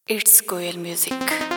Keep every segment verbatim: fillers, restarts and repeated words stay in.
It's Koel Music.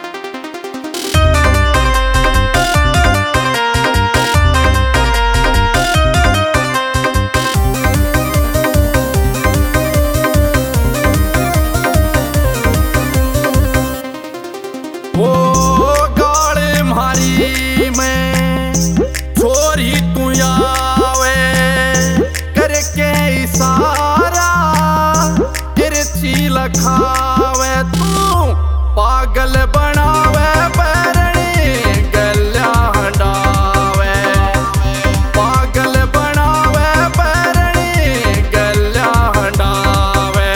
वो गाले मारी में छोरी तू आवे करके इशारा तिरछी लखावे तू पागल बनावे पैरणी गल्या हंडावे पागल बनावे पैरणी गल्या हंडावे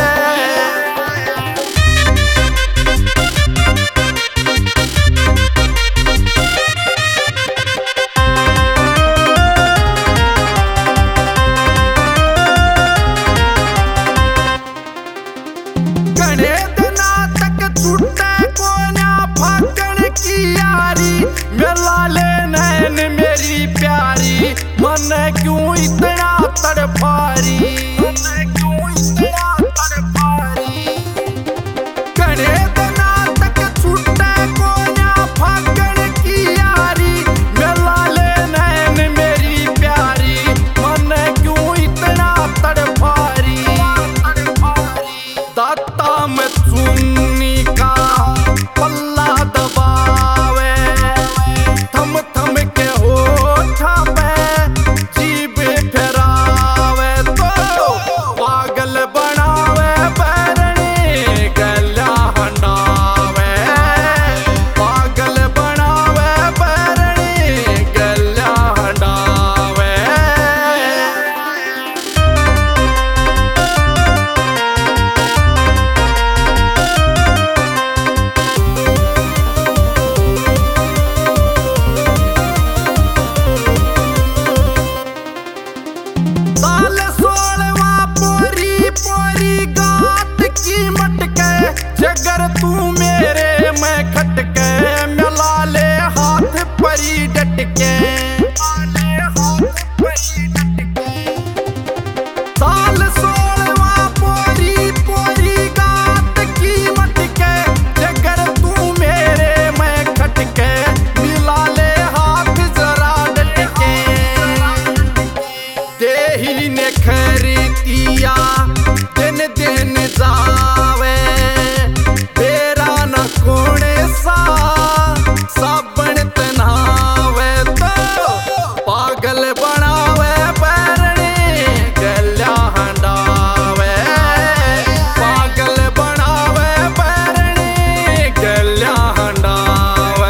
घने दिना तक छूटे कोन्या फाकण की यारी मिला ले नैन मेरी प्यारी मन क्यों इतना तड़पारी मन क्यों इतना तड़पारी घने दिना तक छूटे कोन्या फाकण की यारी मिला ले नैन मेरी प्यारी मन क्यों इतना तड़पारी दाता में चुन्नी का पल्ला दबावे थम थम के होठा पे जीभ फेरावे तो पागल बनावे पैरणी गल्या हंडावे पागल बनावे पैरणी गल्या हंडावे साल सोलवा पोरी पोरी गात की मटके जगर तू मेरे मैं खटके मिला ले हाथ परी डटके साल सोलवा पोरी पोरी गात की मटके जगर तू मेरे मैं खटके मिला ले हाथ जरा डटके देही ने खरीदिया दिन दिन जावे तेरा न कोने सा साबण तनावे तो पागल बनावे पैरणी गल्या हंडावे पागल बनावे पैरणी गल्या हंडावे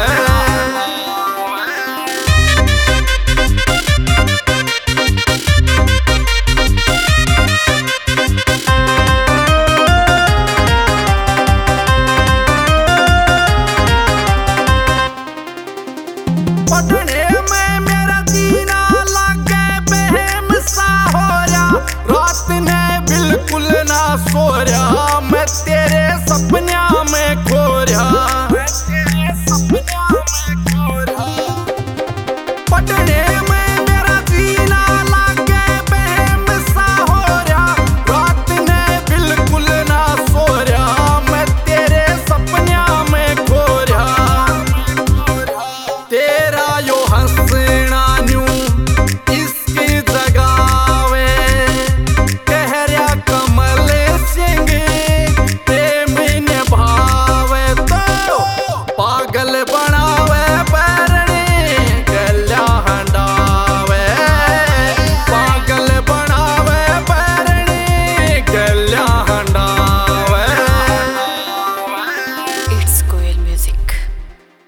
पढ़ने में मेरा जीना लागे बेहम सा हो रहा रात ने बिल्कुल ना सो रहा मैं तेरे सपना में खो रहा